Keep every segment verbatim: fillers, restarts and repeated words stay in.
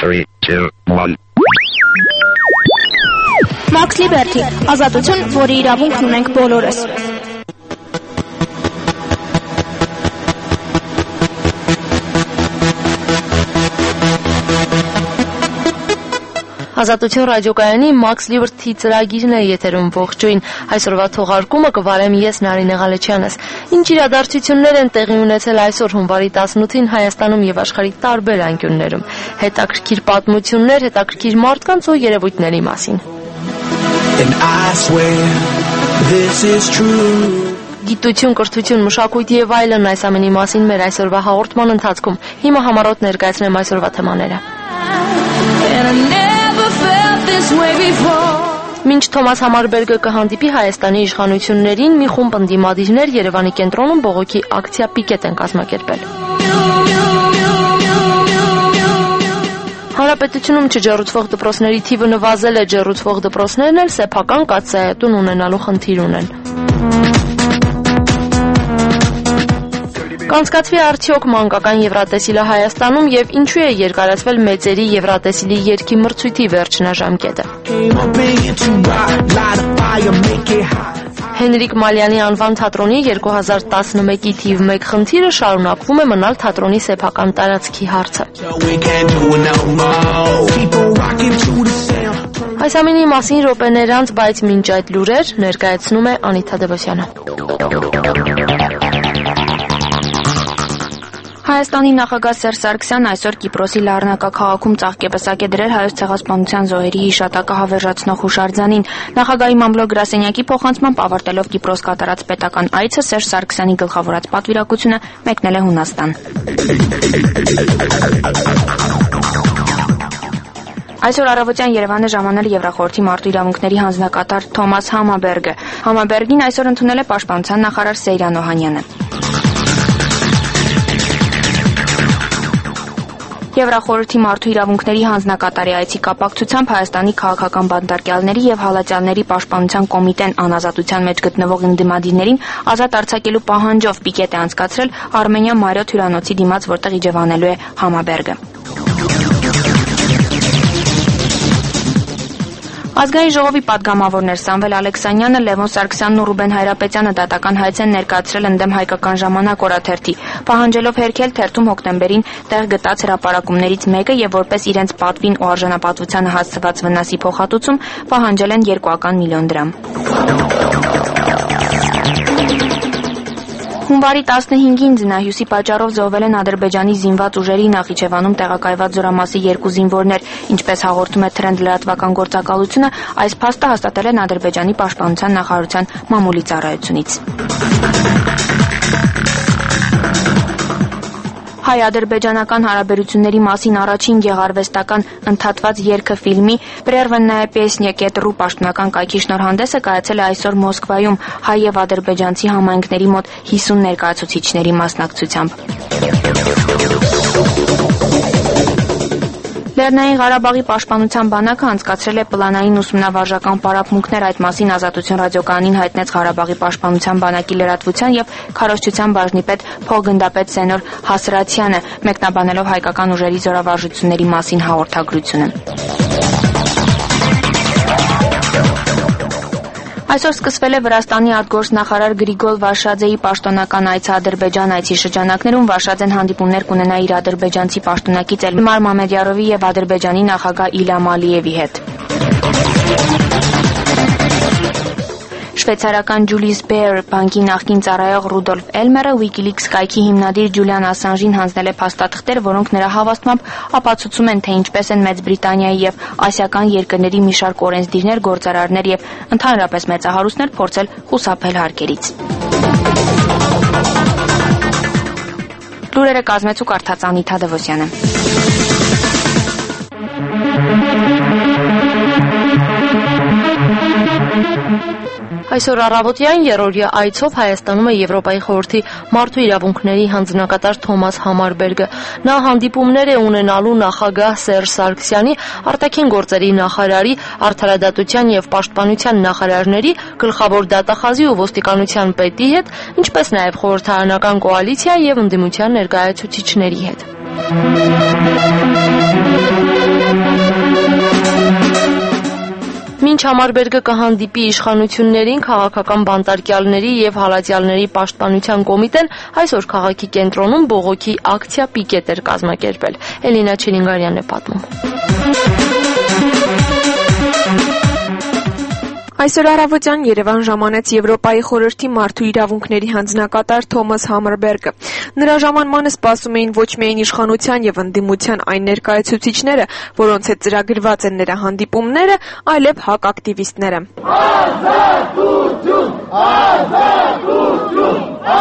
three, two, one. Max Liberty, ազատություն, որի իրավունքն ունենք բոլորս։ Ազատություն ռադիոկայանի Max Liberty ծրագիրն է եթերում ողջույն։ Այսօրվա թողարկումը կվարեմ ես Նարինե Ղալեչյանս։ Ինչ իրադարձություններ են տեղի ունեցել այսօր հունվարի տասնութին Հայաստանում եւ աշխարհի տարբեր անկյուններում։ Հետաքրքիր պատմություններ, հետաքրքիր մարդկանց ու երևույթների մասին։ Գիտություն, կրթություն, մշակույթ եւ այլն այս ամենի մասին մեր այսօրվա հաղորդման ընթացքում։ Հիմա համառոտ ներկայացնեմ այսօրվա թեմաները։ Մինչ Թոմաս Համարբերգը կհանդիպի Հայաստանի իշխանություններին, մի խումբ ընդդիմադիրներ Երևանի կենտրոնում բողոքի ակցիա պիկետ են կազմակերպել։ Հանրապետությունում չջեռուցվող դպրոցների թիվը նվազել է, ջեռուցվող դպրոցներն էլ սեփական կաթսայատուն ունենալու խնդիր ունեն։ Կանցկացվի արդյոք մանկական Եվրատեսիլը Հայաստանում եւ ինչու է երկարացվել մեծերի Եվրատեսիլի երգի մրցույթի վերջնաժամկետը։ Հենրիկ Մալյանի անվան թատրոնի երկու հազար տասնմեկի թիվ մեկ խնդիրը շարունակվում է մնալ թատրոնի սեփական տարածքի հարցը։ Այս ամենի մասին րոպեներ անց, բայց մինչ այդ լուրեր ներկայացնում է Անիթա Դևոսյանը։ Հայաստանի նախագահ Սերժ Սարգսյանն այսօր Կիպրոսի Լառնակա քաղաքում ծաղկեպսակ է դրել Հայոց ցեղասպանության զոհերի հիշատակը հավերժացնող հուշարձանին։ Նախագահի մամլո գրասենյակի փոխանցմամբ ավարտելով Կիպրոս կատարած պետական այցը Սերժ Սարգսյանի գլխավորած պատվիրակությունը մեկնել է Հունաստան։ Այսօր առավոտյան Երևան է ժամանել Եվրախորհրդի մարդու իրավունքների հանձնակատար Թոմաս Համաբերգը։ Համաբերգին այսօր ընդունել է պաշտպանության նախարար Սեյրան Օհանյանը։ Եվրախորհրդի մարդու իրավունքների հանձնակատարի այցի կապակցությամբ Հայաստանի քաղաքական բանտարկյալների եւ հալածյալների պաշտպանության կոմիտեն անազատության մեջ գտնվող ընդդիմադիրներին ազատ արձակելու պահանջով պիկետ է անցկացրել Արմենիա Մարիոթ հյուրանոցի դիմաց, որտեղ իջևանելու է Համաբերգը։ Ազգային ժողովի падգամավորներ Սամվել Ալեքսանյանը, Լևոն Սարգսյանն ու Ռուբեն Հայրապետյանը դատական հայց են ներկայացրել ընդդեմ Հայկական ժամանակ օրաթերթի, պահանջելով հերքել թերթում հոկտեմբերին տեղ գտած հրապարակումներից մեկը եւ որպես իրենց պատվին ու արժանապատվությանը հասցված վնասի փոխհատուցում պահանջել են երկուական միլիոն դրամ։ Հունվարի տասնհինգին ձնահյուսի պատճառով զոհվել են Ադրբեջանի զինված ուժերի Նախիջևանում տեղակայված զորամասի երկու զինվորներ, ինչպես հաղորդում է Թրենդ լրատվական գործակալությունը, այս փաստը հաստատել են Ադրբեջանի պաշտպանության նախարարության մամուլի ծառայությունից։ Հայ-ադրբեջանական հարաբերությունների մասին առաջին գեղարվեստական ընդհատված երգը ֆիլմի «Պրերվեննայե պեսնյա կետրու» պաշտոնական կայքի շնորհանդեսը կայացել է այսօր Մոսկվայում հայ եւ ադրբեջանցի համայնքների մոտ հիսուն ներկայացուցիչների մասնակցությամբ։ Լեռնային Ղարաբաղի պաշտպանության բանակը անցկացրել է պլանային ուսումնավարժական պարապմունքներ, այդ մասին Ազատություն ռադիոկայանին հայտնեց Ղարաբաղի պաշտպանության բանակի լրատվության եւ քարոզչության բաժնի պետ փոխգնդապետ Սենոր Հասրացյանը, մեկնաբանելով հայկական ուժերի զորավարժությունների մասին հաղորդագրությունը։ Այսօր սկսվել է Վրաստանի արտգործնախարար Գրիգոլ Վարշաձեի պաշտոնական այցը Ադրբեջան, այցի շրջանակներում Վարշաձեն հանդիպումներ կունենա իր ադրբեջանցի պաշտոնակից Էլմար Մամեդյարովի եւ Ադրբեջանի նախագահ Իլհամ Ալիևի հետ։ Շվեյցարական Ջուլիս Բեյեր բանկի նախկին ծառայող Ռուդոլֆ Էլմերը Wikileaks կայքի հիմնադիր Ջուլիան Ասանժին հանձնել է փաստաթղթեր, որոնք նրա հավաստմամբ ապացուցում են, թե ինչպես են Մեծ Բրիտանիայի եւ ասիական երկրների մի շարք օրենսդիրներ, գործարարներ եւ ընդհանրապես մեծահարուստներ փորձել խուսափել հարկերից։ Լուրերը կազմեց ու կարդաց Անիթա Դևոսյանը։ Այսօր առավոտյան երրորդյա այցով Հայաստանում է Եվրոպայի խորհրդի մարդու իրավունքների հանձնակատար Թոմաս Համարբերգը։ Նա հանդիպումներ է ունենալու նախագահ Սերժ Սարգսյանի, արտաքին գործերի նախարարի, արդարադատության եւ պաշտպանության նախարարների, գլխավոր դատախազի ու ոստիկանության պետի հետ, ինչպես նաեւ խորհրդարանական կոալիցիա եւ ընդդիմության ներկայացուցիչների հետ։ Մինչ Համարբերգը կհանդիպի իշխանություններին, քաղաքական բանտարկյալների եւ հալածյալների պաշտպանության կոմիտեն այսօր քաղաքի կենտրոնում բողոքի ակցիա պիկետ էր կազմակերպել։ Էլինա Չիլինգարյանն է պատմում։ Այսօր առավոտյան Երևան ժամանեց Եվրոպայի խորհրդի մարդու իրավունքների հանձնակատար Թոմաս Համարբերգը։ Նրա ժամանմանը սպասում էին ոչ միայն իշխանության եւ ընդդիմության այն ներկայացուցիչները, որոնց հետ ծրագրված են նրա հանդիպումները, այլև ՀԱԿ ակտիվիստները։ Ազատություն! Ազատություն!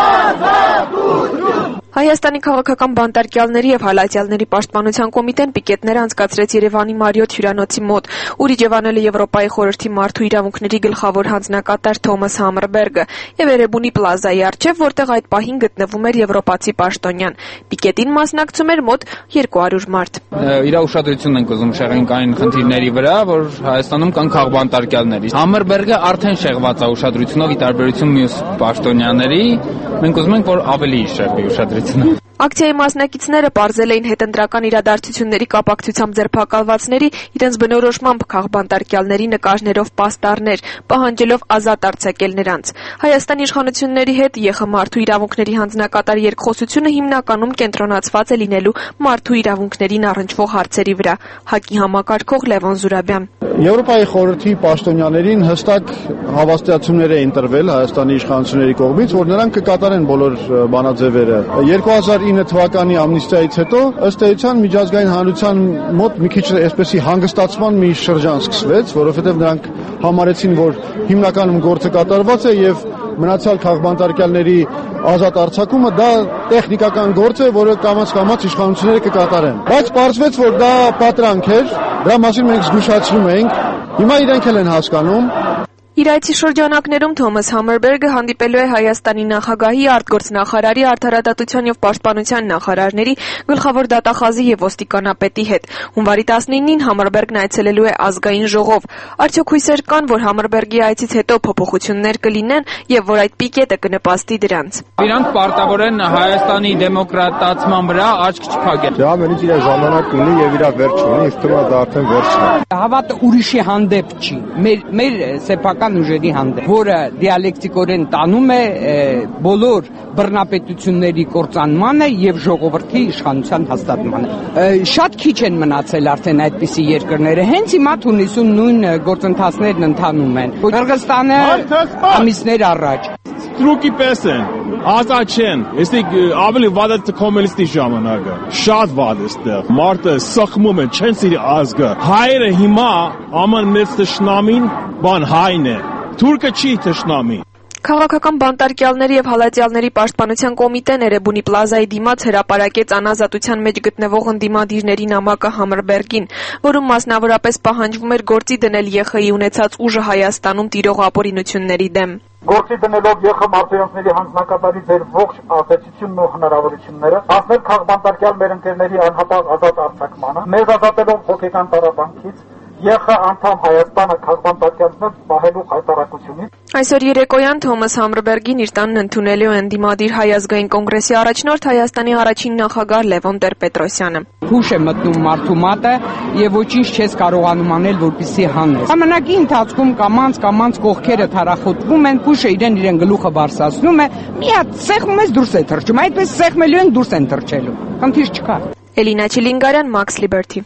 Ազատություն! Հայաստանի քաղաքական բանտարկյալների եւ հալածյալների պաշտպանության կոմիտեն պիկետներ անցկացրեց Երևանի Մարիոթ հյուրանոցի մոտ, ուր իջևանել է Եվրոպայի խորհրդի մարդու իրավունքների գլխավոր հանձնակատար Թոմաս Համարբերգը եւ Էրեբունի պլազայի առջեւ, որտեղ այդ պահին գտնվում էր եվրոպացի պաշտոնյան։ Պիկետին մասնակցում էր մոտ երկու հարյուր մարդ։ Իր ուշադրությունն ենք ուզում շեղենք այն խնդիրների վրա, որ Հայաստանում կան քաղբանտարկյալների։ Համարբերգը արդեն շեղված է ուշադրությունով ի տարբերություն մյուս պաշտոնյաների։ Մենք ուզում ենք, որ ավելի շեղվի ուշադրությունը։ Ակցիայի մասնակիցները պարզել էին հետընտրական իրադարձությունների կապակցությամբ ձերբակալվածների իրենց բնորոշմամբ քաղբանտարկյալների նկարներով պաստառներ, պահանջելով ազատ արձակել նրանց։ Հայաստանի իշխանությունների հետ ԵԽ մարդու իրավունքների հանձնակատար երկխոսությունը հիմնականում կենտրոնացված է լինելու մարդու իրավունքներին առնչվող հարցերի վրա։ ՀԱԿ-ի համակարգող Լևոն Զուրաբյան։ Եվրոպայի խորհրդի պաշտոնյաներին հստակ հավաստիացումներ էին տրվել Հայաստանի իշխանությունների կողմից, որ նրանք կկատարեն բոլոր բանաձևերը։ երկու հազար ինը թվականի ամնիստիայից հետո ըստ էության միջազգային հանրության մոտ մի քիչ այսպեսի հանգստացման մի շրջան սկսվեց, որովհետև նրանք համարեցին, որ հիմնականում գործը կատարված է եւ մնացյալ քաղբանտարկյալների ազատ արձակումը դա տեխնիկական գործ է, որը կամաց-կամաց իշխանությունները կկատարեն։ Բայց պարզվեց, որ դա պատրանք էր, դրա մասին մենք զգուշացնում ենք։ Հիմա իրենք էլ են հասկանում։ Իր այցի շրջանակներում Թոմաս Համարբերգը հանդիպելու է Հայաստանի նախագահի, արտգործնախարարի, արդարադատության եւ պաշտպանության նախարարների, գլխավոր դատախազի եւ ոստիկանապետի հետ։ Հունվարի տասնինին Համարբերգն այցելելու է ազգային ժողով։ Արդյոք հույսեր կան, որ Համարբերգի այցից հետո փոփոխություններ կլինեն եւ որ այդ պիկետը կնպաստի դրանց։ Իրանք պարտավոր են Հայաստանի դեմոկրատացման վրա աչք չփակել։ Դա ամենից իր ժամանակ ունի եւ իր վերջ ունի, իսկ դա դա արդեն վերջն է։ Հավատը ուրիշի հանդեպ չի։ Մեր մեր սեփական ուժերի հանդեպ, որը դիալեկտիկորեն տանում է բոլոր բռնապետությունների կործանմանը եւ ժողովրդի իշխանության հաստատմանը։ Շատ քիչ են մնացել արդեն այդպիսի երկրները։ Հենց հիմա Թունիսում նույն գործընթացներն ընթանում են։ Կырգызստանը ամիսներ առաջ Ստրուկի պես են, ազատ չեն, եստիկ ավելի վատ է կոմունիստի ժամանակը, շատ վատ է ստեղ, մարդը սխմում են, չեն սիրի ազգը, հայերը հիմա աման մեծ թշնամին բան հայն է, թուրքը չի թշնամի։ Քաղաքական բանտարկյալների եւ հալածյալների պաշտպանության կոմիտեն Էրեբունի պլազայի դիմաց հրապարակեց անազատության մեջ գտնվող ընդդիմադիրների նամակը Համարբերգին, որում մասնավորապես պահանջվում էր գործի դնել ԵԽ-ի ունեցած ուժը Հայաստանում տիրող ապօրինությունների դեմ։ Գործի դնելով ԵԽ մարդու հանձնակատարի ձեր ողջ ազդեցությունն ու հնարավորությունները, հասնել քաղբանտարկյալ մեր ընկերների անհապաղ ազատ արձակմանը, մեզ ազատելով հոգեկան տառապանքից, ԵԽ անդամ Հայաստանը քաղբանտարկյալներ պահելու հայտարարությունից։ Այսօր երեկոյան Թոմաս Համարբերգին իր տանն ընդունելու է ընդդիմադիր Հայ ազգային կոնգրեսի առաջնորդ Հայաստանի առաջին նախագահ Լևոն Տեր-Պետրոսյանը։ Հուշ է մտնում մարդու մատը եւ ոչինչ չես կարողանում անել, որպեսզի հանես։ Ժամանակի ընթացքում կամանց-կամանց կողքերը թարախոտվում են, հուշը իրեն իրեն գլուխը բարձրացնում է, մի հատ սեղմում ես դուրս է թռչում, այդպես սեղմելու են դուրս են թռչելու։ Խնդիր չկա։ Էլինա Չիլինգարյան, Max Liberty։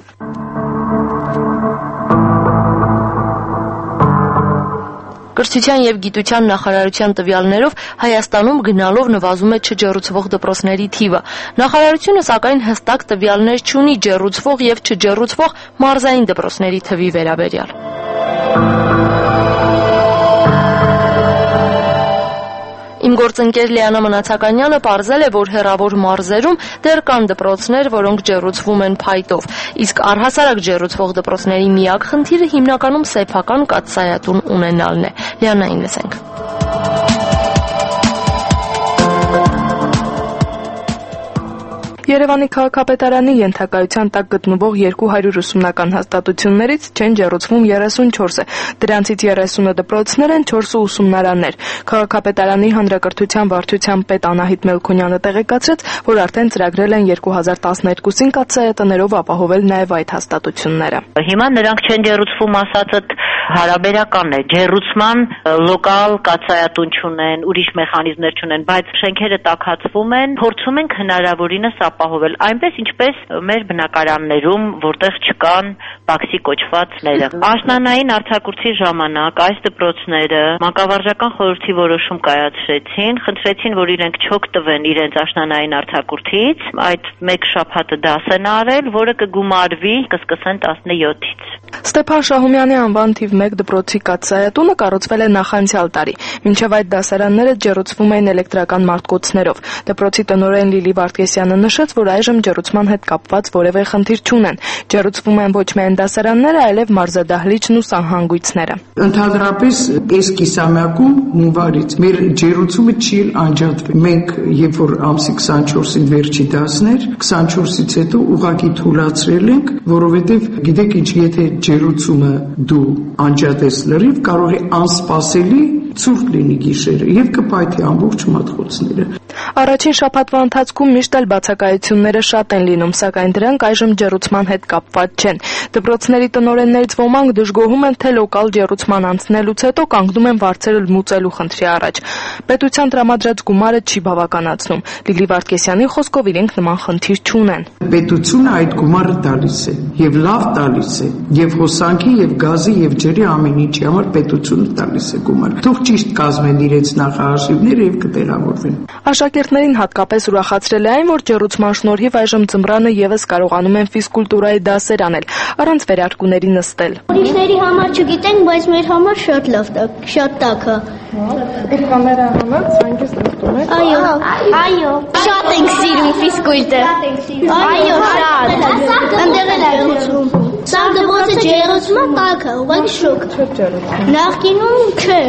Կրթության եւ գիտության նախարարության տվյալներով Հայաստանում գնալով նվազում է չջեռուցվող դպրոցների թիվը։ Նախարարությունը սակայն հստակ տվյալներ չունի ջեռուցվող եւ չջեռուցվող մարզային դպրոցների թվի վերաբերյալ։ Իմ գործընկեր Լիանա Մնացականյանը պարզել է, որ հեռավոր մարզերում դեռ կան դպրոցներ, որոնք ջեռուցվում են փայտով, իսկ առհասարակ ջեռուցվող դպրոցների միակ խնդիրը հիմնականում սեփական կաթսայատուն ունենալն է։ Լիանային լսենք։ Երևանի քաղաքապետարանի ենթակայության տակ գտնվող երկու հարյուր ուսումնական հաստատություններից չեն ջեռուցվում երեսունչորսը, դրանցից երեսունը դպրոցներ են, չորսը ուսումնարաններ։ Քաղաքապետարանի հանրակրթության վարչության պետ Անահիտ Մելքոնյանը տեղեկացրեց, որ արդեն ծրագրել են երկու հազար տասներկուսին կաթսայատներով ապահովել նաև այդ հաստատությունները։ Հիմա նրանք չեն ջեռուցվում ասածը հարաբերական է, ջեռուցման լոկալ կաթսայատուն չունեն, ուրիշ մեխանիզմներ չունեն, բայց շենքերը տաքացվում են, փորձում ենք հնարավորինս ապահովել, այնպես ինչպես մեր բնակարաններում, որտեղ չկան բաքսի կոչվածները։ Աշնանային արձակուրդի ժամանակ այս դպրոցները մանկավարժական խորհրդի որոշում կայացրեցին, խնդրեցին, որ իրենք չօգտվեն իրենց աշնանային արձակուրդից, այդ մեկ շաբաթը դաս են արել, որը կգումարվի, կսկսեն տասնյոթից։ Ստեփան Շահումյանի անվան թիվ մեկ դպրոցի կաթսայատունը կառուցվել է նախանցյալ տարի։ Մինչև այդ դասարանները ջեռուցվում էին էլեկտրական մարտկոցներով։ Դպրոցի տնօրեն Լիլի Վարդգեսյանը նշեց, որ այժմ ջեռուցման հետ կապված որևէ խնդիր չունեն։ Ջեռուցվում են ոչ միայն դասարանները, այլև մարզադահլիճն ու սահանգույցները։ Ընդհանրապես այս կիսամյակում հունվարից մեր ջեռուցումը չի անջատվել։ Մենք երբ որ ամսի քսանչորսին վերջի դասներ, քսանչորսից հետո ուղղակի թույլատրել ենք, որովհետև գիտեք ինչ, եթե ջեռուցումը դու անջատես լրիվ, կարող է անսպասելի ցուրտ լինի գիշերը եւ կպայթի ամբողջ մատխոցները։ Առաջին շաբաթվա ընթացքում միշտ էլ բացակայությունները շատ են լինում, սակայն դրանք այժմ ջեռուցման հետ կապված չեն։ Դպրոցների տնօրեններից ոմանք դժգոհում են, թե լոկալ ջեռուցման անցնելուց հետո կանգնում են վարձերը լուծելու խնդրի առաջ։ Պետության տրամադրած գումարը չի բավականացնում։ Լիլի Վարդգեսյանի խոսքով իրենք նման խնդիր չունեն։ Պետությունը այդ գումարը տալիս է եւ լավ տալիս է եւ հոսանքի եւ գազի եւ ջրի ամեն ինչի համար պետությունը տալիս է գումար։ Թող ճիշտ կազմեն իրենց նախարարժիվները եւ կտեղավորվեն։ Աշակերտներին հատկապես ուրախացրել է այն, որ ջեռուցման շնորհիվ այժմ ձմռանը եւս կարողանում են ֆիզկուլտուրայի դասեր անել, առանց վերարկուների նստել։ Ուրիշների համար չգիտենք, բայց մեր համար շատ լավ է, շատ տաք է։ Իր կամերա համար ցանկից նստում եք։ Այո, այո։ Շատ ենք սիրում ֆիզկուլտը։ Այո, շատ։ Ընդեղ էլ ջեռուցում։ Սա դպրոցը ջեռուցումը տաք է, ուղղակի շոկ։ Նախկինում չէ։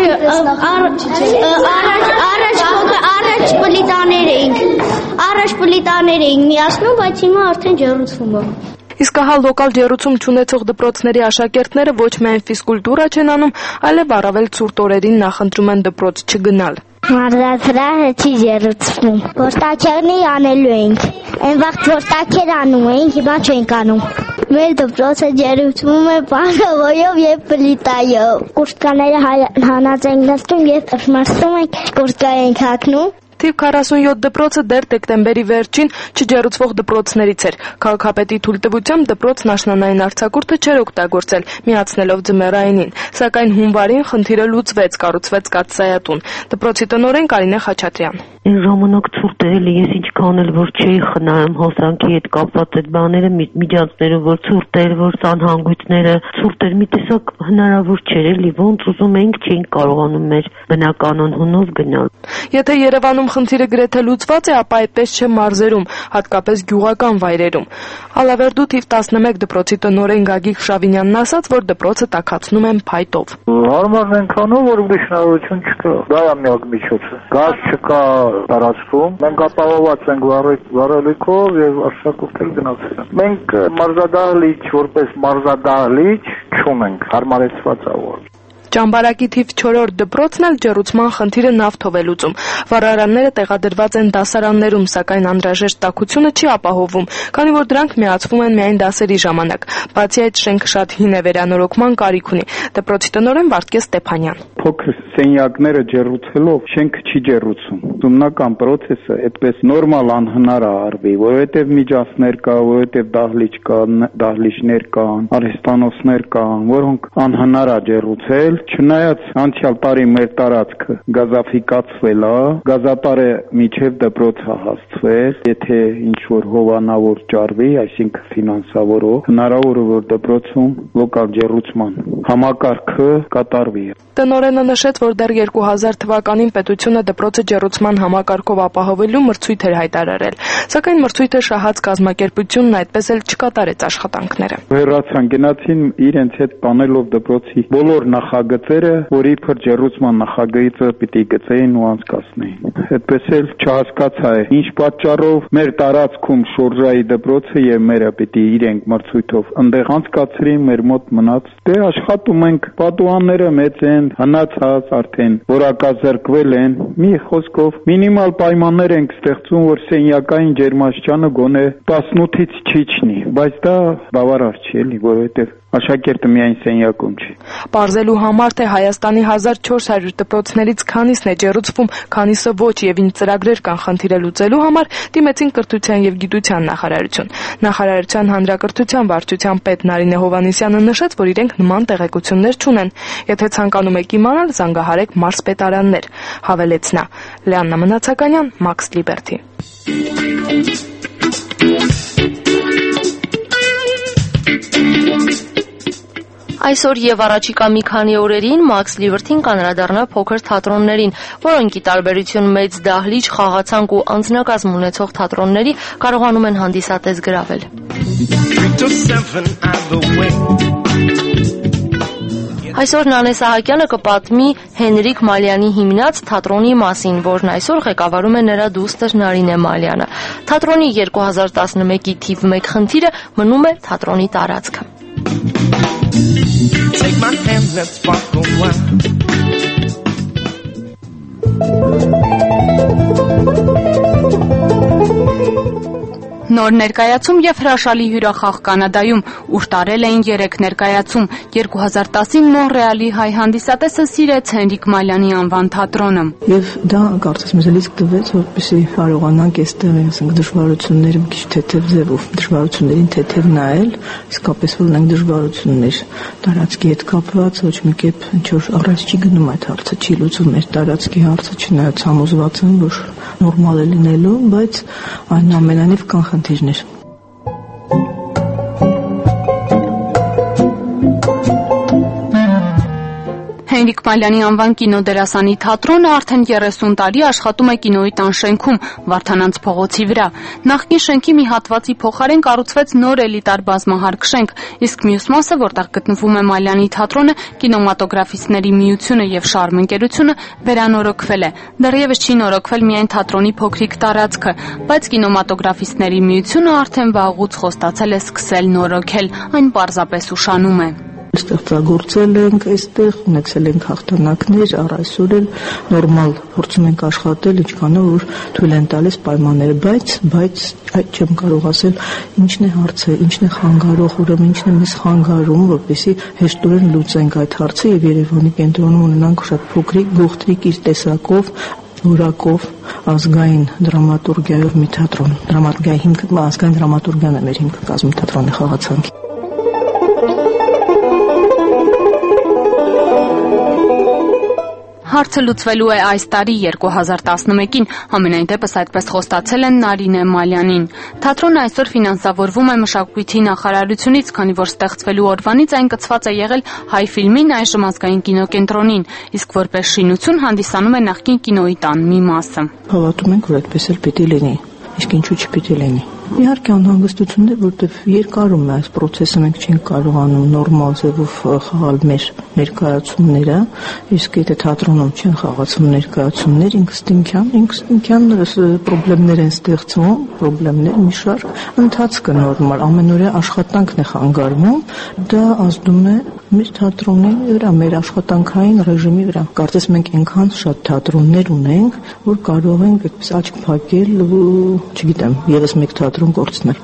Առաջ առաջ պլիտաներ էինք։ Առաջ պլիտաներ էինք միացնում, բայց հիմա արդեն ջեռուցվում է։ Իսկ ահա լոկալ ջեռուցում չունեցող դպրոցների աշակերտները ոչ միայն ֆիզկուլտուրա չեն անում, այլև առավել ցուրտ օրերին նախընտրում են դպրոց չգնալ։ Մարզասրահը չի ջեռուցվում։ Որտակերնի անելու ենք։ Այն վաղ որտակեր անում էինք, հիմա չենք անում։ Մեր դպրոցը ջեռուցվում է բանովով եւ պլիտայով։ Կուրտկաները հանած ենք նստում եւ մրսում ենք, կուրտկա ենք հագնում։ Թիվ քառասունյոթ դպրոցը դեռ դեկտեմբերի վերջին չջեռուցվող դպրոցներից էր։ Քաղաքապետի թույլտվությամբ դպրոցն աշնանային արձակուրդը չէր օգտագործել, միացնելով ձմեռայինին, սակայն հունվարին խնդիրը լուծվեց, կառուցվեց կաթսայատուն։ Դպրոցի տնօրեն Կարինե Խաչատրյան։ Այն ժամանակ ցուրտ էր, ես ինչքան էլ որ չէի խնայում հոսանքի հետ կապված այդ բաները, միջանցները, որ ցուրտ էր, որ սանհանգույցները ցուրտ էր, մի տեսակ հնարավոր չէր էլի, ոնց ուզում էինք, չէինք կարողանում մեր բնականon հունով գնալ։ Եթե Երևանում խնդիրը գրեթե լուծված է, ապա այդպես չէ մարզերում, հատկապես գյուղական վայրերում։ Ալավերդու թիվ տասնմեկ դպրոցի տնօրեն Գագիկ Շավինյանն ասաց, որ դպրոցը տաքացնում են փայտով։ Հարմարն այնքանով, որ ուրիշ հնարավորություն չկա։ Դա է միակ միջոցը։ Գազ չկա տարածքում։ Մենք ապահովված ենք վառելիքով եւ աշակուրդել գնացել։ Մենք մարզադահլիճ, որպես մարզադահլիճ չունենք, հարմարեցված է որ։ Ճամբարակի թիվ չորրորդ դպրոցն էլ ջեռուցման խնդիրը նավթով է լուծում։ Վառարանները տեղադրված են դասարաններում, սակայն անհրաժեշտ տաքությունը չի ապահովում, քանի որ դրանք միացվում են միայն դասերի ժամանակ։ Բացի այդ, շենքը շատ հին է, վերանորոգման կարիք ունի։ Դպրոցի տնօրեն Վարդգես Ստեփանյան։ Փոքր սենյակները ջեռուցելով շենքը չի ջեռուցում։ Ուսումնական process-ը այդպես նորմալ անհնար է արվի, որովհետև միջանցքներ կա, որովհետև դահլիճ կա, դահլիճներ կան, արհեստանոցներ կան, որոնք անհնար է ջեռուցել։ Չնայած անցյալ տարի մեր տարածքը գազաֆիկացվել է, գազատարը միջև դպրոցը հասցվել, եթե ինչ-որ հովանավոր ճարվի, այսինքն ֆինանսավորով, հնարավոր է որ դպրոցում լոկալ ջեռուցման համակարգը կատարվի։ Տնօրեն Հովհաննիսյանը նշեց, որ դեռ երկու հազար թվականին պետությունը դպրոցը ջեռուցման համակարգով ապահովելու մրցույթ էր հայտարարել, սակայն մրցույթը շահած կազմակերպությունն այդպես էլ չկատարեց աշխատանքները։ Հեռացան գնացին իրենց հետ տանելով դպրոցի բոլոր նախագծերը, որ իբր ջեռուցման նախագծը պիտի գծեին ու անցկացնեին։ Այդպես էլ չհասկացա է, ինչ պատճառով մեր տարածքում շորժայի դպրոցը եւ մերը պիտի իրենք մրցույթով ընդեղ անցկացրին, մեր մոտ մնաց։ Դե աշխատում ենք, պատուհանները մեծ են, հնացած արդեն որակազրկվել են։ Մի խոսքով մինիմալ պայմաններ ենք ստեղծում, որ սենյակային ջերմաստիճանը գոնե տասնութից չի չնի, բայց դա բավարար չի էլի, որովհետեւ աշակերտը միայն սենյակում չի։ Պարզելու համար, թե Հայաստանի հազար չորս հարյուր դպրոցներից քանիսն է ջեռուցվում, քանիսը ոչ եւ ինչ ծրագրեր կան խնդիրը լուծելու համար, դիմեցին կրթության եւ գիտության նախարարություն։ Նախարարության հանրակրթության վարչության պետ Նարինե Հովհաննիսյանը նշեց, որ իրենք նման տեղեկություններ չունեն։ Եթե ցանկանում եք իմանալ, զանգահարեք մարզպետարաններ, հավելեց նա։ Լեաննա Մնացականյան, Max Liberty։ Այսօր եւ առաջիկա մի քանի օրերին Max Liberty-ն կանրադառնա փոքր թատրոններին, որոնք ի տարբերություն մեծ դահլիճ, խաղացանկ ու անձնակազմ ունեցող թատրոնների կարողանում են հանդիսատես գրավել։ Այսօր Նանե Սահակյանը կպատմի Հենրիկ Մալյանի հիմնած թատրոնի մասին, որն այսօր ղեկավարում է նրա դուստր Նարինե Մալյանը։ Թատրոնի երկու հազար տասնմեկի թիվ մեկ խնդիրը մնում է թատրոնի տարածքը։ Take my hand, let's walk a while. Նոր ներկայացում եւ հրաշալի հյուրախաղ Կանադայում ուր տարել էին երեք ներկայացում։ երկու հազար տասին Մոնրեալի հայ հանդիսատեսը սիրեց Հենրիկ Մալյանի անվան թատրոնը։ Եվ դա կարծես մեզ լիք տվեց, որպեսզի կարողանանք այստեղ ասենք դժվարությունները մի քիչ թեթև ձևով, դժվարություններին թեթև նայել, իսկապես որ ունենք դժվարություններ տարածքի հետ կապված, ոչ մի կերպ ինչ որ առաջ չի գնում այդ հարցը, չի լուծում մեր տարածքի հարցը, չնայած համոզված եմ, որ նորմալ է լինելու, բայց այնուամենայնիվ կան խնդիրներ։ Հենրիկ Մալյանի անվան կինոդերասանի թատրոնը արդեն երեսուն տարի աշխատում է Կինոյի տան շենքում, Վարդանանց փողոցի վրա։ Նախկին շենքի մի հատվածի փոխարեն կառուցվեց նոր էլիտար բազմահարկ շենք, իսկ մյուս մասը, որտեղ գտնվում է Մալյանի թատրոնը, կինեմատոգրաֆիստների միությունը եւ Շարմ ընկերությունը վերանորոգվել է։ Դեռևս չի նորոգվել միայն թատրոնի փոքրիկ տարածքը, բայց կինեմատոգրաֆիստների միությունը արդեն վաղուց խոստացել է սկսել նորոգել, այն պարզապես ուշանում է։ Ստեղծագործել ենք այստեղ, ունեցել ենք հաղթանակներ, առ այսօր էլ նորմալ փորձում ենք աշխատել, ինչքանով որ թույլ են տալիս պայմանները, բայց բայց այդ չեմ կարող ասել ինչն է հարցը, ինչն է խանգարող, ուրեմն ինչն է մեզ խանգարում, որպեսզի հեշտորեն լուծենք այդ հարցը եւ Երևանի կենտրոնում ունենանք շատ փոքրիկ, գողտրիկ իր տեսակով որակով ազգային դրամատուրգիայով մի թատրոն։ Դրամատուրգիայի հիմքը ազգային դրամատուրգիան է մեր հիմքը կազմում թատրոնի խաղացանքի։ Հարցը լուծվելու է այս տարի երկու հազար տասնմեկին, համենայն դեպս այդպես խոստացել են Նարինե Մալյանին։ Թատրոնը այսօր ֆինանսավորվում է Մշակույթի նախարարությունից, քանի որ ստեղծվելու օրվանից այն կցված է եղել Հայ ֆիլմին, այժմ ազգային կինոկենտրոնին, իսկ որպես շինություն հանդիսանում է նախկին Կինոյի տան մի մասը։ Հավատում ենք, որ այդպես էլ պիտի լինի, իսկ ինչու չպիտի լինի։ Իհարկե անհանգստություններ, որտեղ երկարում է այս process-ը, մենք չենք կարողանում նորմալ ձևով խաղալ մեր ներկայացումները, իսկ եթե թատրոնում չեն խաղացվում ներկայացումներ, ինքստինքյան, ինքստինքյան խնդիրներ են ստեղծվում, խնդիրներ մի շարք, ընթացքը նորմալ, ամենօրյա աշխատանքն է խանգարվում, դա ազդում է մեր թատրոնի վրա, մեր աշխատանքային ռեժիմի վրա։ Կարծես մենք այնքան շատ թատրոններ ունենք, որ կարող ենք այդպես աչք փակել ու, չգիտեմ, եւս մեկ թատրոն կորցնել։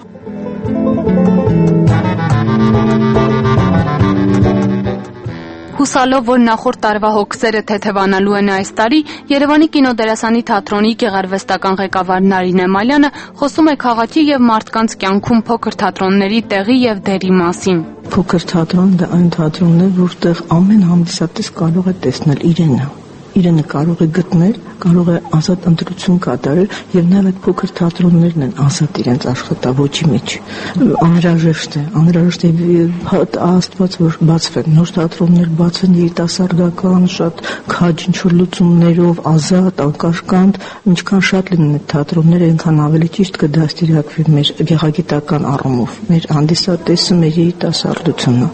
Հուսալով, որ նախորդ տարվա հոգսերը թեթևանալու են այս տարի, Երևանի կինոդերասանի թատրոնի գեղարվեստական ղեկավար Նարինե Մալյանը խոսում է քաղաքի եւ մարդկանց կյանքում փոքր թատրոնների տեղի եւ դերի մասին։ Փոքր թատրոն դա այն թատրոնն է, որտեղ ամեն հանդիսատես կարող է տեսնել իրենը։ իրենը կարող է գտնել, կարող է ազատ ընտրություն կատարել եւ նաեւ այդ փոքր թատրոններն են ազատ իրենց աշխատավոճի մեջ։ Անհրաժեշտ է, անհրաժեշտ է Աստված որ բացվեն նոր թատրոններ, բացվեն երիտասարդական շատ քաջ ինչ-որ լուծումներով, ազատ, անկաշկանդ, ինչքան շատ լինեն այդ թատրոնները, այնքան ավելի ճիշտ կդաստիարակվի մեր գեղագիտական առումով, մեր հանդիսատեսը, մեր երիտասարդությունը։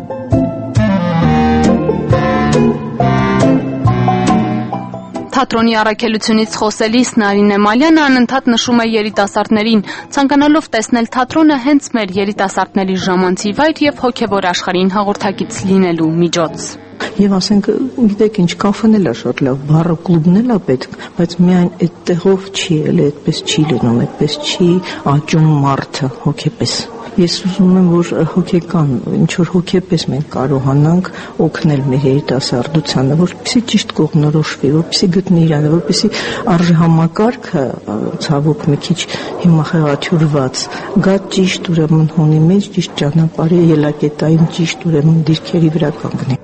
Թատրոնի առաքելությունից խոսելիս Նարինե Մալյանը անընդհատ նշում է երիտասարդներին, ցանկանալով տեսնել թատրոնը հենց մեր երիտասարդների ժամանցի վայր եւ հոգեվոր աշխարհին հաղորդակից լինելու միջոց։ Եվ ասենք, գիտեք ինչ, կաֆեն էլ է շատ լավ, բառը կլուբն էլ է պետք, բայց միայն այդ տեղով չի, էլի այդպես չի լինում, այդպես չի աճում մարդը հոգեպես։ Ես ուզում եմ, որ հոգեկան, ինչ որ հոգեպես մենք կարողանանք օգնել մեր երիտասարդությանը, որպեսզի ճիշտ կողմնորոշվի, որպեսզի գտնի իրան, որպեսզի արժեհամակարգը ցավոք մի քիչ հիմա խեղաթյուրված, գա ճիշտ ուրեմն հոնի մեջ, ճիշտ ճանապարհի ելակետային ճիշտ ուրեմն դիրքերի վրա կանգնի։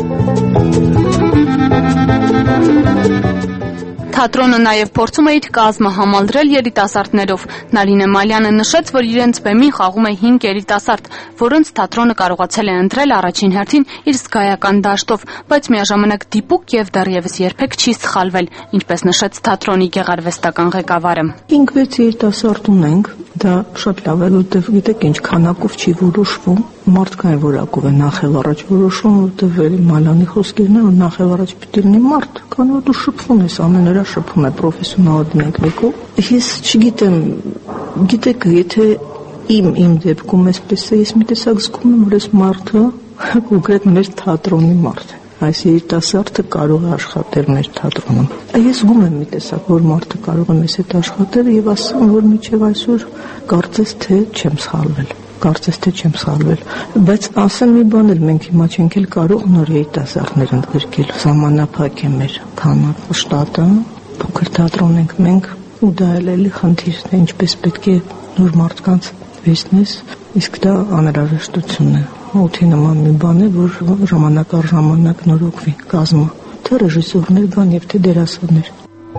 Թատրոնը նաև փորձում է իր կազմը համալրել երիտասարդներով։ Նարինե Մալյանը նշեց, որ իրենց բեմին խաղում է հինգ երիտասարդ, որոնց թատրոնը կարողացել է ընտրել առաջին հերթին իր զգայական դաշտով, բայց միաժամանակ դիպուկ եւ դեռևս երբեք չի սխալվել, ինչպես նշեց թատրոնի գեղարվեստական ղեկավարը։ հինգ-վեց երիտասարդ ունենք, դա շատ լավ է, որտեղ գիտեք ինչ քանակով չի որոշվում, մարդկային որակով է նախ առաջ որոշում, որտեղ Մալյանի խոսքերն են, որ նախ առաջ պիտի լինի մարդ, քանի որ դու շփվում ես ամեն օր շփում է պրոֆեսիոնալ դինամիկով։ Ես չգիտեմ, գիտեք, եթե իմ իմ դեպքում էսպես է, ես մի տեսակ զգում եմ, որ այս մարդը կոնկրետ մեր թատրոնի մարդ է։ Այս երիտասարդը կարող է աշխատել մեր թատրոնում։ Ես զգում եմ մի տեսակ, որ մարդը կարող է մեզ հետ աշխատել եւ ասում, որ միջև այսօր կարծես թե չեմ սխալվել։ Կարծես թե չեմ սխալվել, բայց ասեմ մի բան էլ մենք հիմա չենք էլ կարող նոր երիտասարդներ ընդգրկել, ժամանափակ է մեր քանակ շտատը, փոքր թատրոն ենք մենք, ու դա էլ էլի խնդիրն է, ինչպես պետք է նոր մարդկանց վերցնես, իսկ դա անհրաժեշտություն է, օդի նման մի բան է, որ ժամանակ առ ժամանակ նորոգվի կազմը, թե ռեժիսորներ կան եւ թե դերասաններ։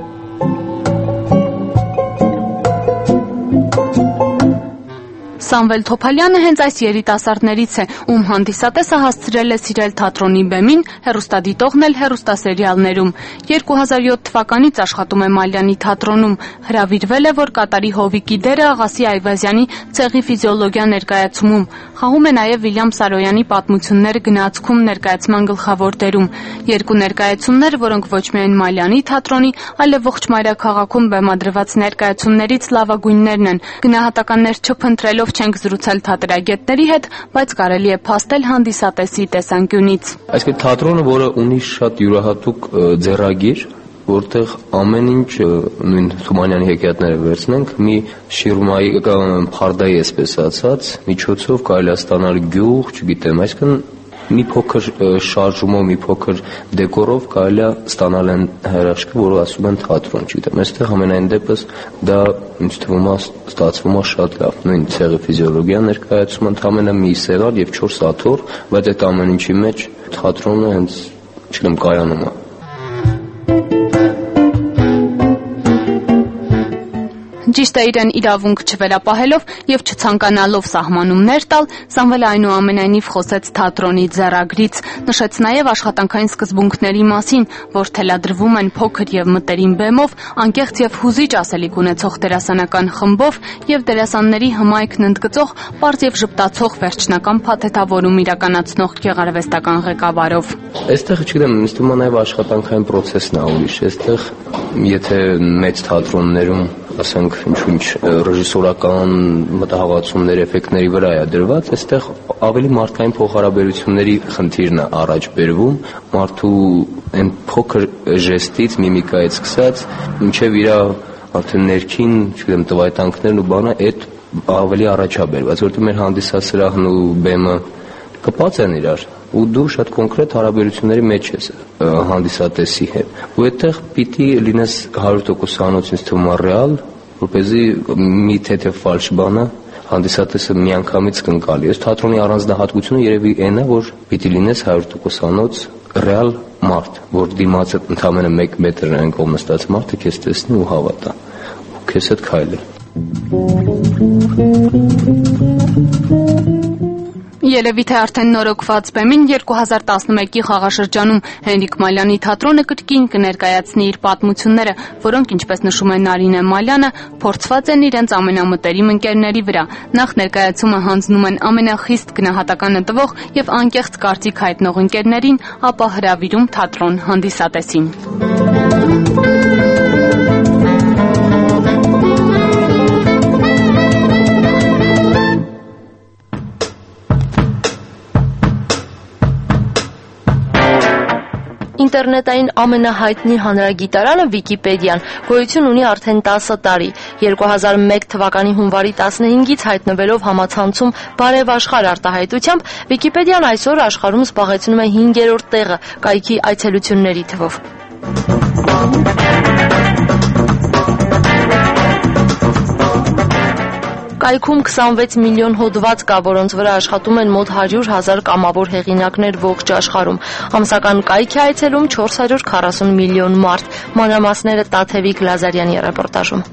Սամվել Թոփալյանը հենց այս երիտասարդներից է, ում հանդիսատեսը հասցրել է սիրել թատրոնի բեմին, հեռուստադիտողն էլ հեռուստասերիալներում։ երկու հազար յոթ թվականից աշխատում է Մալյանի թատրոնում, հրավիրվել է, որ կատարի Հովիկի դերը Աղասի Այվազյանի ցեղի ֆիզիոլոգիա ներկայացումում։ Խաղում է նաև Վիլյամ Սարոյանի պատմությունները գնացքում ներկայացման գլխավոր դերում։ Երկու ներկայացումներ, որոնք ոչ միայն Մալյանի թատրոնի, այլև ողջ մայրաքաղաքում բեմադրված ներկայացումներից լավագույններն են։ Գնահատականներ չփնտրելով չենք զրուցել թատերագետների հետ, բայց կարելի է փաստել հանդիսատեսի տեսանկյունից։ Այսինքն թատրոնը, որը ունի շատ յուրահատուկ ձեռագիր, որտեղ ամեն ինչ նույն Թումանյանի հեքիաթները վերցնենք, մի շիրմայի փարդայի այսպես ասած, միջոցով կարելի է ստանալ գյուղ, չգիտեմ, այսինքն մի փոքր շարժումով, մի փոքր դեկորով կարելի է ստանալ այն հրաշքը, որը ասում են թատրոն, չգիտեմ, այստեղ ամենայն դեպս դա ինձ թվում է ստացվում է շատ լավ, նույն ցեղի ֆիզիոլոգիա ներկայացում ընդամենը մի սեղան եւ չորս աթոռ, բայց այդ ամեն ինչի մեջ թատրոնը հենց, չգիտեմ, կայանում է։ Ճիշտ է իրեն իրավունք չվերապահելով եւ չցանկանալով սահմանումներ տալ, Սամվելը այնուամենայնիվ խոսեց թատրոնի ձեռագրից, նշեց նաեւ աշխատանքային սկզբունքների մասին, որ թելադրվում են փոքր եւ մտերիմ բեմով, անկեղծ եւ հուզիչ ասելիք ունեցող դերասանական խմբով եւ դերասանների հմայքն ընդգծող, պարզ եւ ժպտացող վերջնական փաթեթավորում իրականացնող գեղարվեստական ղեկավարով։ Այստեղ չգիտեմ, ինձ թվում է նաեւ աշխատանքային process-ն է ուրիշ, այստեղ եթե մեծ թատրոններում ասենք ինչ-ինչ ռեժիսորական մտահղացումներ, էֆեկտների վրա է դրված, այստեղ ավելի մարդկային փոխհարաբերությունների խնդիրն է առաջ բերվում, մարդու այն փոքր ժեստից, միմիկայից սկսած, մինչև իր արդեն ներքին, չգիտեմ, տվայտանքներն ու բանը, այդ ավելի առաջ է բերված, որտեղ մեր հանդիսասրահն ու բեմը կպած են իրար, ու դու շատ կոնկրետ հարաբերությունների մեջ ես հանդիսատեսի հետ։ Ու այդտեղ պիտի լինես հարյուր տոկոս անոց ինձ թվում է ռեալ, որպեսզի մի թեթև ֆալշ բանը հանդիսատեսը միանգամից կընկալի։ Այս թատրոնի առանձնահատկությունը երևի այն է, որ պիտի լինես հարյուր տոկոս անոց ռեալ մարդ, որ դիմացը ընդամենը մեկ մետր այն կողմ նստած մարդը քեզ տեսնի ու հավատա, ու քեզ հետ քայլի։ Երևի թե արդեն նորոգված բեմին երկու հազար տասնմեկի խաղաշրջանում Հենրիկ Մալյանի թատրոնը կրկին կներկայացնի իր պատմությունները, որոնք, ինչպես նշում է Նարինե Մալյանը, փորձված են իրենց ամենամտերիմ ընկերների վրա։ Նախ ներկայացումը հանձնում են ամենախիստ գնահատականը տվող եւ անկեղծ կարծիք հայտնող ընկերներին, ապա հրավիրում թատրոն հանդիսատեսին։ Ինտերնետային ամենահայտնի հանրագիտարանը Վիկիպեդիան գոյություն ունի արդեն տասը տարի։ երկու հազար մեկ թվականի հունվարի տասնհինգից հայտնվելով համացանցում բարև աշխարհ արտահայտությամբ, Վիկիպեդիան այսօր աշխարհում զբաղեցնում է հինգերորդ տեղը կայքի այցելությունների թվով։ Կայքում քսանվեց միլիոն հոդված կա, որոնց վրա աշխատում են մոտ հարյուր հազար կամավոր հեղինակներ ողջ աշխարհում։ Ամսական կայք է այցելում չորս հարյուր քառասուն միլիոն մարդ։ Մանրամասները Տաթևիկ Լազարյանի ռեպորտաժում։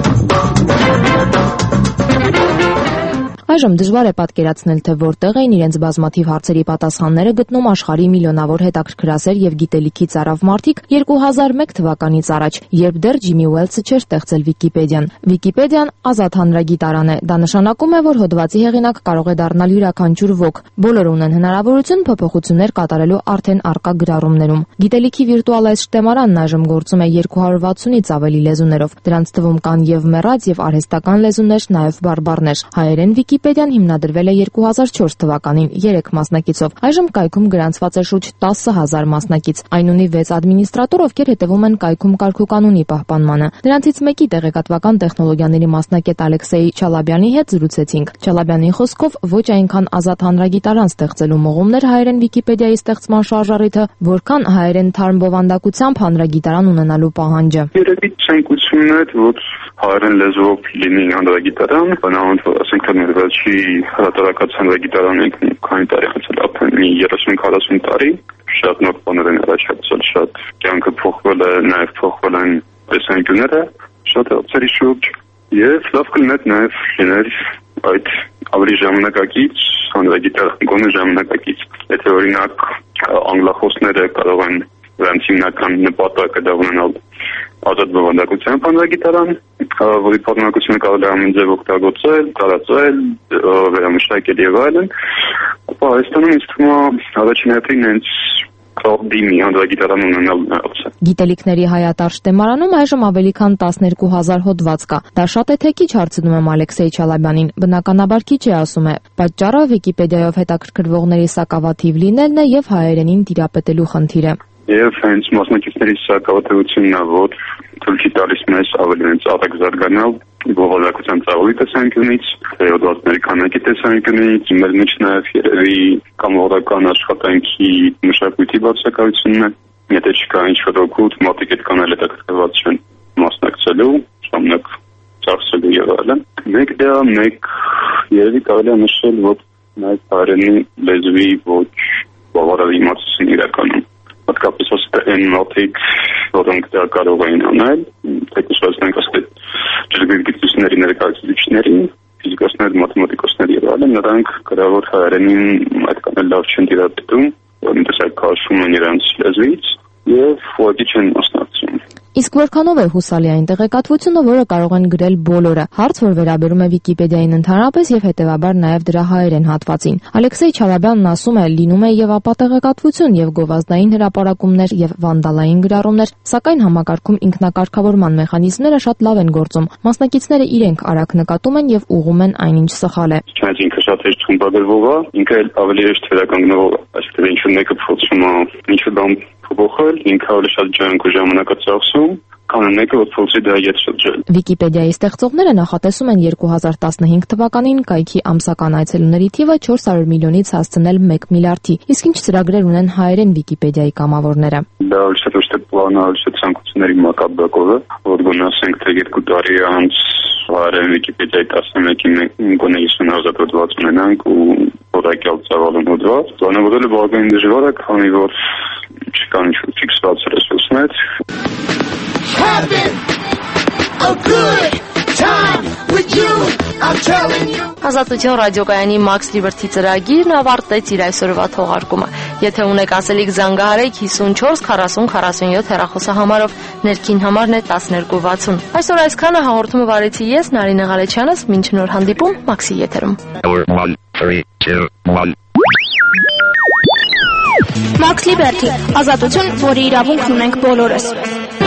Այժմ դժվար է պատկերացնել, թե որտեղ էին իրենց բազմաթիվ հարցերի պատասխանները գտնում աշխարհի միլիոնավոր հետաքրքրասեր եւ գիտելիքի ծարավ մարդիկ երկու հազար մեկ թվականից առաջ, երբ դեռ Ջիմի Ուելսը չէր ստեղծել Վիկիպեդիան։ Վիկիպեդիան ազատ հանրագիտարան է։ Դա նշանակում է, որ հոդվածի հեղինակ կարող է դառնալ յուրաքանչյուր ոք։ Բոլորը ունեն հնարավորություն փոփոխություններ կատարելու արդեն առկա գրառումներում։ Գիտելիքի վիրտուալ այս շտեմարանն այժմ գործում է երկու հարյուր վաթսունից ավելի լեզուներով։ Դրանց թվում կան եւ մեռած եւ արհեստական լեզուներ, նաեւ բարբառներ։ Հայերեն Վիկիպեդիան հիմնադրվել է երկու հազար չորս թվականին երեք մասնակիցով։ Այժմ կայքում գրանցված է շուրջ տասը հազար մասնակից։ Այն ունի վեց ադմինիստրատոր, ովքեր հետևում են կայքում կարգուկանոնի պահպանմանը։ Նրանցից մեկի տեղեկատվական տեխնոլոգիաների մասնակետ Ալեքսեյ Չալաբյանի հետ զրուցեցինք։ Չալաբյանի խոսքով ոչ այնքան ազատ հանրագիտարան ստեղծելու մղումներ հայերեն Վիկիպեդիայի ստեղծման շարժառիթը, որքան հայերեն թարմ բովանդակությամբ հանրագիտարան ունենալու պահանջը։ Երևի ցանկությունն է, որ հայերեն լեզվով լինի հանրագիտարան, բնավորդ ասենք ներվերջի հրատարակած հանրագիտարան ենք քանի տարի անցել, արդեն մի երեսուն քառասուն տարի, շատ նոր բաներ են առաջացել, շատ կյանքը փոխվել է, նաև փոխվել են տեսանկյունները, շատ հարցերի շուրջ, եւ լավ կլիներ նաև լիներ այդ ավելի ժամանակակից հանրագիտարան, գոնե ժամանակակից, եթե օրինակ անգլախոսները կարող են նրանց հիմնական նպատակը դա ունենալ ազատ բովանդակությամբ հանրագիտարան, որի պատմականությունը կարելի է ամեն ձև օգտագործել, տարածել, վերամշակել եւ այլն, ապա Հայաստանում ինձ թվում է առաջին հերթին հենց կրոդիմի հանրագիտարան ունենալն է։ Գիտելիքների հայատար շտեմարանում այժմ ավելի քան տասներկու հազար հոդված կա։ Դա շատ է թե քիչ, հարցնում եմ Ալեքսեյ Չալաբյանին։ Բնականաբար քիչ է, ասում է։ Պատճառը Վիկիպեդիայով հետաքրքրվողների սակավաթիվ լինելն է եւ հայերենին տիրապետելու խնդիրը։ Եվ հենց մասնակիցների սակավաթևությունն է, որ թույլ չի տալիս մեզ ավելի հենց արագ զարգանալ բովանդակության ծավալի տեսանկյունից, հոդվածների քանակի տեսանկյունից, մեր մեջ նաև երևի կամավորական աշխատանքի մշակույթի բացակայությունն է, եթե չկա ինչ-որ օգուտ, մարդիկ այդքան էլ հետաքրքրված չեն մասնակցելու, ժամանակ ծախսելու եւ այլն։ Մեկ դա մեկ երևի կարելի է նշել, որ նաև հայերենի լեզվի ոչ բավարար իմացություն իրականում հատկապես ասել են մարդիկ, որոնք դա կարող էին անել, թեկուզ ասենք ասել ջրգիրգիտությունների ներկայացուցիչների, ֆիզիկոսների, մաթեմատիկոսների եւ այլն, նրանք գրավոր հայերենին այդքան էլ լավ չեն տիրապետում, որոնց այդ քաշում են իրենց լեզվից եւ ուղղակի չեն մասնակցում։ Իսկ որքանով է հուսալի այն տեղեկատվությունը, որը կարող են գրել բոլորը, հարց, որ վերաբերում է Վիկիպեդիային ընդհանրապես եւ հետեւաբար նաեւ դրա հայերեն հատվածին։ Ալեքսեյ Չալաբյանն ասում է, լինում է եւ ապատեղեկատվություն եւ գովազդային հրապարակումներ եւ վանդալային գրառումներ, սակայն համակարգում ինքնակարգավորման մեխանիզմները շատ լավ են գործում։ Մասնակիցները իրենք արագ նկատում են եւ ուղղում են այնինչ սխալ է։ Չնայած ինքը շատ հեշտ խմբագրվող է, ինքը ավելի հեշտ վերականգնվող է, այսինքն ինչ-որ մեկը փոխում է, ինչ-որ բան փոխել, ինքը ավելի շատ ջանք ու ժամանակ է ծախսում, քան մեկը, որ փորձի դա ետ շրջել։ Վիկիպեդիայի ստեղծողները նախատեսում են երկու հազար տասնհինգ թվականին կայքի ամսական այցելուների թիվը չորս հարյուր միլիոնից հասցնել մեկ միլիարդի, իսկ ինչ ծրագրեր ունեն հայերեն Վիկիպեդիայի կամավորները։ Դա շատ ուշ պլանալ շատ ցանկությունների մակաբակով է, որ գոնե ասենք թե երկու տարի անց հայերեն Վիկիպեդիայի տասնմեկի գոնե հիսուն հազար հոդված ունենանք ու որակյալ ծավալուն հոդված։ Պլանավորելը բավականին դժվար է, քանի որ էր։ Ազատություն ռադիոկայանի Max Liberty ծրագիրն ավարտեց իր այսօրվա թողարկումը։ Եթե ունեք ասելիք, զանգահարեք հիսունչորս քառասուն քառասունյոթ հեռախոսահամարով, ներքին համարն է տասներկու վաթսուն։ Այսօր այսքանը, հաղորդումը վարեցի ես, Նարինե Ղալեչյանս, մինչ նոր հանդիպում Մաքսի եթերում։ Max Liberty, ազատություն, որի իրավունքն ունենք բոլորս։